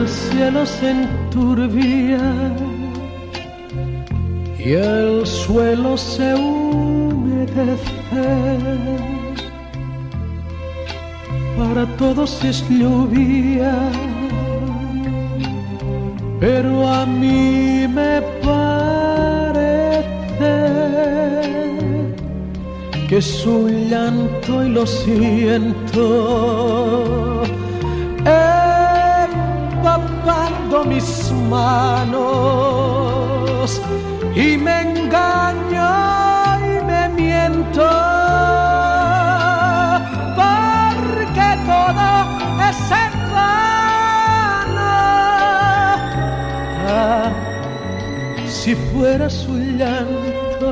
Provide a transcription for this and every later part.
el cielo se enturbia y el suelo se humedece. Para todos es lluvia, pero a mí me parece que es un llanto y lo siento, empapando mis manos, y me engaño y me miento, porque todo es en vano. Ah, si fuera su llanto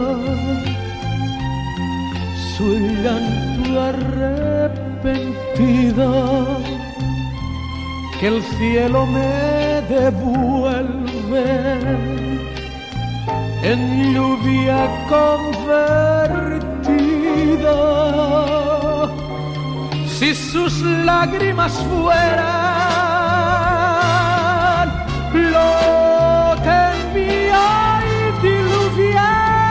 arrepentido, que el cielo me devuelve en lluvia convertido. Si sus lágrimas fueran lo que en mí hay diluvia,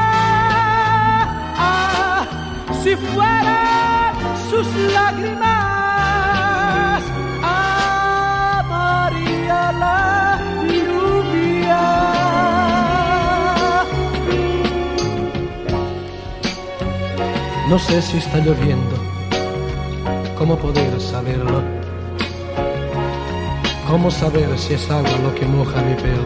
si fueran sus lágrimas, amaría la lluvia. No sé si está lloviendo, ¿cómo poder saberlo? ¿Cómo saber si es agua lo que moja mi pelo?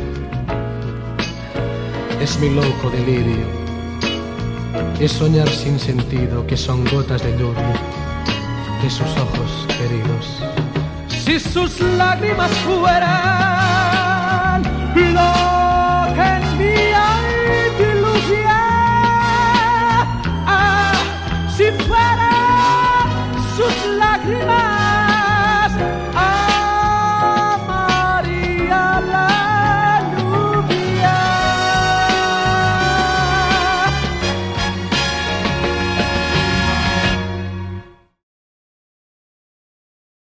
Es mi loco delirio, es soñar sin sentido que son gotas de lluvia de sus ojos queridos. Si sus lágrimas fueran